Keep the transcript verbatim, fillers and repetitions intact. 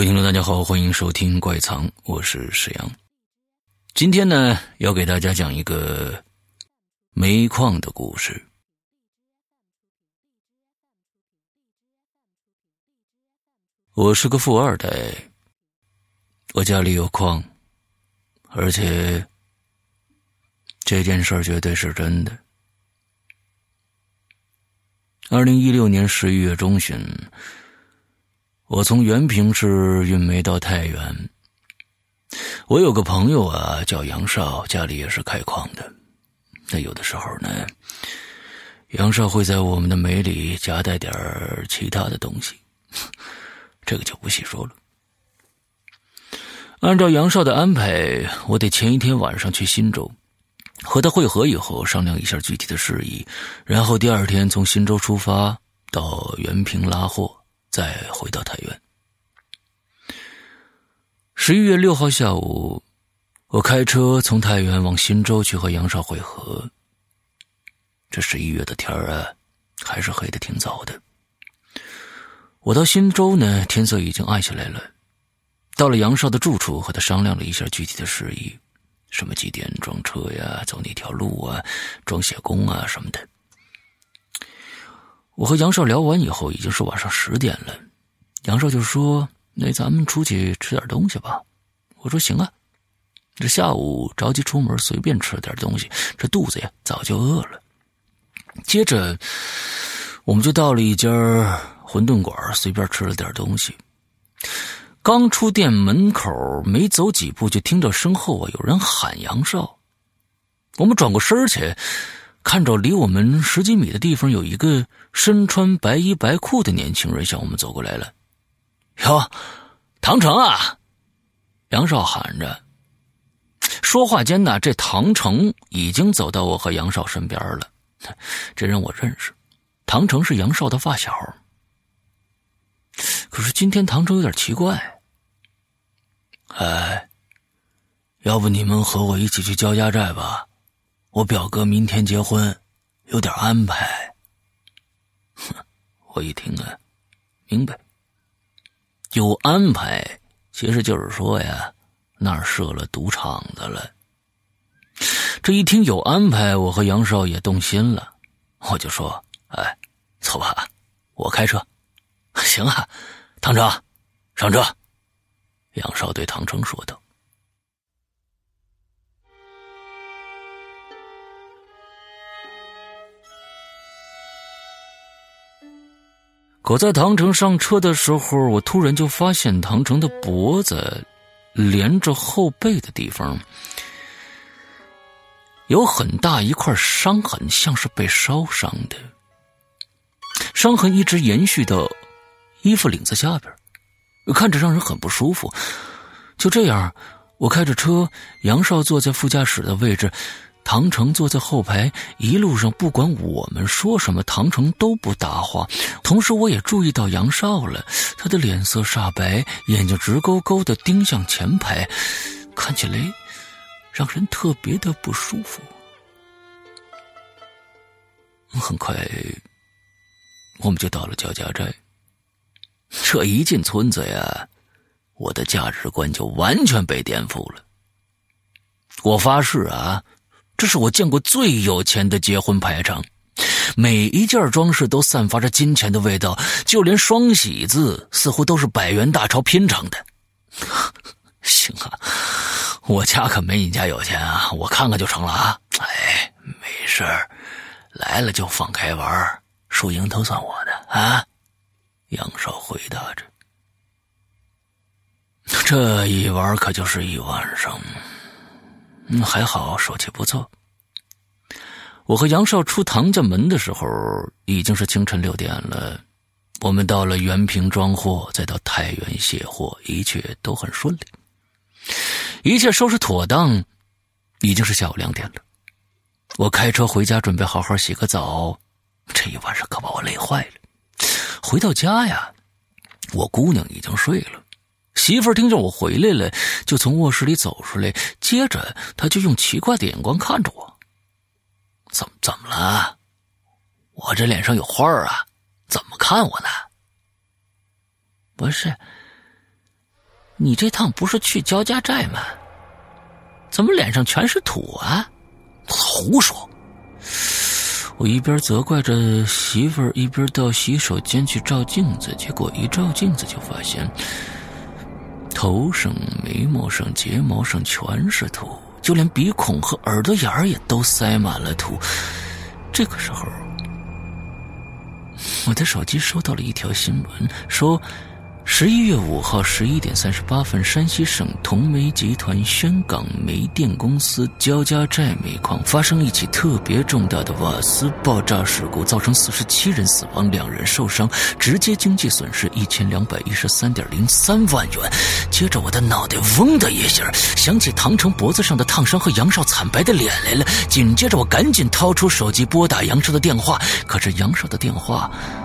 位听众大家好，欢迎收听怪藏，我是石阳。今天呢要给大家讲一个煤矿的故事。我是个富二代，我家里有矿，而且这件事儿绝对是真的。二零一六年十一月中旬，我从原平市运煤到太原。我有个朋友啊，叫杨少，家里也是开矿的。那有的时候呢，杨少会在我们的煤里夹带点其他的东西，这个就不细说了。按照杨少的安排，我得前一天晚上去忻州，和他会合以后商量一下具体的事宜，然后第二天从忻州出发到原平拉货，再回到太原。十一月六号下午，我开车从太原往忻州去和杨少会合。这十一月的天儿啊，还是黑得挺早的。我到忻州呢，天色已经暗下来了。到了杨少的住处，和他商量了一下具体的事宜，什么几点装车呀，走哪条路啊，装卸工啊什么的。我和杨少聊完以后，已经是晚上十点了。杨少就说：“那咱们出去吃点东西吧。”我说：“行啊，这下午着急出门，随便吃点东西，这肚子呀早就饿了。”接着，我们就到了一家馄饨馆，随便吃了点东西。刚出店门口，没走几步，就听到身后啊有人喊杨少。我们转过身去，看着离我们十几米的地方有一个身穿白衣白裤的年轻人向我们走过来了。哟，唐城啊！杨少喊着。说话间呢，这唐城已经走到我和杨少身边了。这人我认识，唐城是杨少的发小。可是今天唐城有点奇怪。哎，要不你们和我一起去焦家寨吧？我表哥明天结婚，有点安排。哼，我一听啊，明白。有安排，其实就是说呀，那儿设了赌场子了。这一听有安排，我和杨少也动心了。我就说：“哎，走吧，我开车。”行啊，唐城，上车。杨少对唐城说道。可在唐城上车的时候，我突然就发现唐城的脖子连着后背的地方有很大一块伤痕，像是被烧伤的。伤痕一直延续到衣服领子下边，看着让人很不舒服。就这样，我开着车，杨少坐在副驾驶的位置，唐城坐在后排。一路上不管我们说什么，唐城都不答话。同时我也注意到杨少了，他的脸色煞白，眼睛直勾勾地盯向前排，看起来让人特别的不舒服。很快我们就到了焦家寨。这一进村子呀，我的价值观就完全被颠覆了。我发誓啊，这是我见过最有钱的结婚排场，每一件装饰都散发着金钱的味道，就连双喜字似乎都是百元大钞拼成的。行啊，我家可没你家有钱啊，我看看就成了啊。哎，没事儿，来了就放开玩，输赢都算我的啊。杨少回答着。这一玩可就是一晚上，嗯，还好手气不错。我和杨少出唐家门的时候已经是清晨六点了。我们到了原平装货，再到太原卸货，一切都很顺利。一切收拾妥当，已经是下午两点了。我开车回家，准备好好洗个澡。这一晚上可把我累坏了。回到家呀，我姑娘已经睡了。媳妇儿听着我回来了，就从卧室里走出来，接着她就用奇怪的眼光看着我。怎么怎么了？我这脸上有花儿啊，怎么看我呢？不是， 你这趟不是去焦家寨吗？怎么脸上全是土啊？ 胡说！ 我一边责怪着媳妇儿，一边到洗手间去照镜子，结果一照镜子就发现头上、眉毛上、睫毛上全是土，就连鼻孔和耳朵眼儿也都塞满了土。这个时候，我的手机收到了一条新闻，说十一月五号十一点三十八分，山西省同煤集团宣港煤电公司焦家寨煤矿发生一起特别重大的瓦斯爆炸事故，造成四十七人死亡，两人受伤，直接经济损失一千两百一十三点零三万元。接着我的脑袋嗡的一下，想起唐城脖子上的烫伤和杨少惨白的脸来了。紧接着我赶紧掏出手机拨打杨少的电话，可是杨少的电话